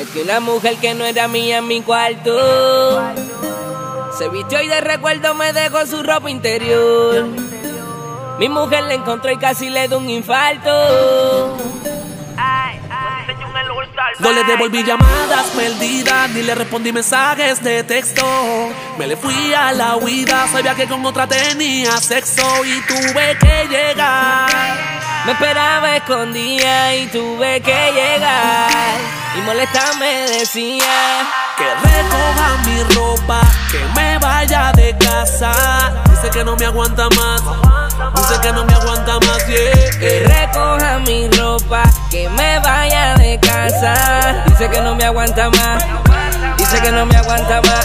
Metí una mujer que no era mía en mi cuarto. Se vistió y de recuerdo me dejó su ropa interior. Mi mujer la encontró y casi le dio un infarto. No le devolví llamadas perdidas, ni le respondí mensajes de texto. Me le fui a la huida, sabía que con otra tenía sexo y tuve que llegar. Me esperaba escondida y tuve que llegar. Y molesta me decía que recoja mi ropa, que me vaya de casa. Dice que no me aguanta más, dice que no me aguanta más, yeah. Que recoja mi ropa, que me vaya de casa. Dice que no me aguanta más, dice que no me aguanta más,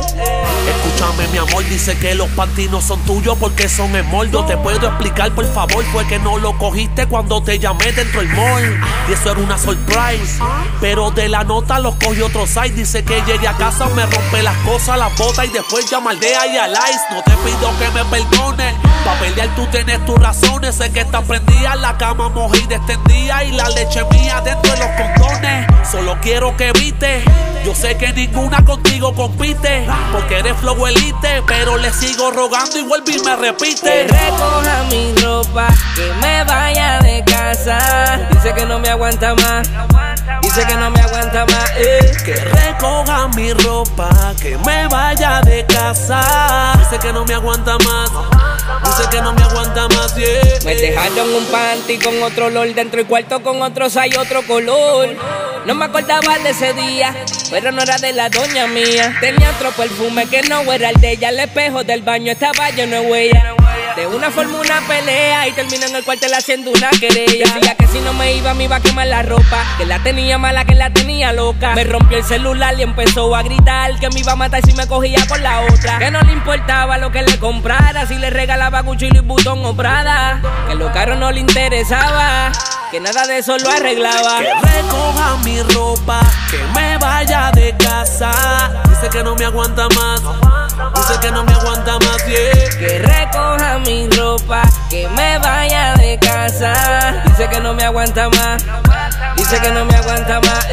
Escúchame mi amor, dice que los panties no son tuyos porque son en moldo. Te puedo explicar por favor, fue que no lo cogiste cuando te llamé dentro del mall. Y eso era una surprise, pero de la nota los cogió otro site. Dice que llegue a casa, me rompe las cosas, las botas y después llama al DEA y al ICE. No te pido que me perdones, pa' pelear tú tienes tus razones. Sé que estás prendida, la cama mojada extendida y la leche mía dentro de los condones. Solo quiero que evites, yo sé que ninguna contigo compite, porque eres flow elite, pero le sigo rogando y vuelve y me repite. Que recoja mi ropa, que me vaya de casa. Dice que no me aguanta más, dice que no me aguanta más, Que recoja mi ropa, que me vaya de casa. Dice que no me aguanta más, dice que no me aguanta más, yeah. Me dejaron un panty con otro olor dentro del cuarto, con otros hay otro color. No me acordaba de ese día, pero no era de la doña mía. Tenía otro perfume que no era el de ella. El espejo del baño estaba lleno de huellas. De una forma una pelea y terminó en el cuartel haciendo una querella. Decía que si no me iba a quemar la ropa, que la tenía mala, que la tenía loca. Me rompió el celular y empezó a gritar que me iba a matar si me cogía por la otra. Que no le importaba lo que le comprara, si le regalaba Gucci, Louis Vuitton o Prada. Que los carros no le interesaba, que nada de eso lo arreglaba. Que recoja mi ropa, que me vaya de casa. Dice que no me aguanta más, dice que no me aguanta más, yeah. Que recoja mi ropa, que me vaya de casa. Dice que no me aguanta más, dice que no me aguanta más,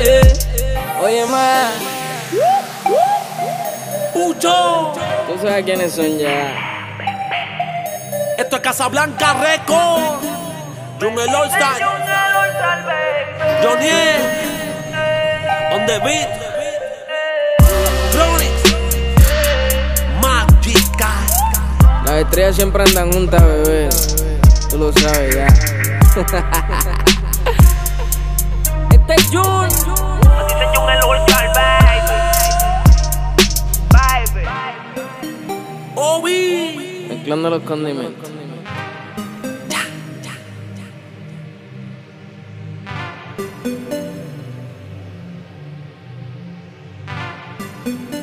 Oye, ma, Pucho, tú sabes quiénes son ya. esto es Casablanca Record, Jungle All Star, Johnny on the beat, Chronics, Magica. Las estrellas siempre andan juntas, bebé. Tú lo sabes ya. Este es Jun. Dice Jungle All Star, baby. Obi. Mezclando los condimentos. Baby.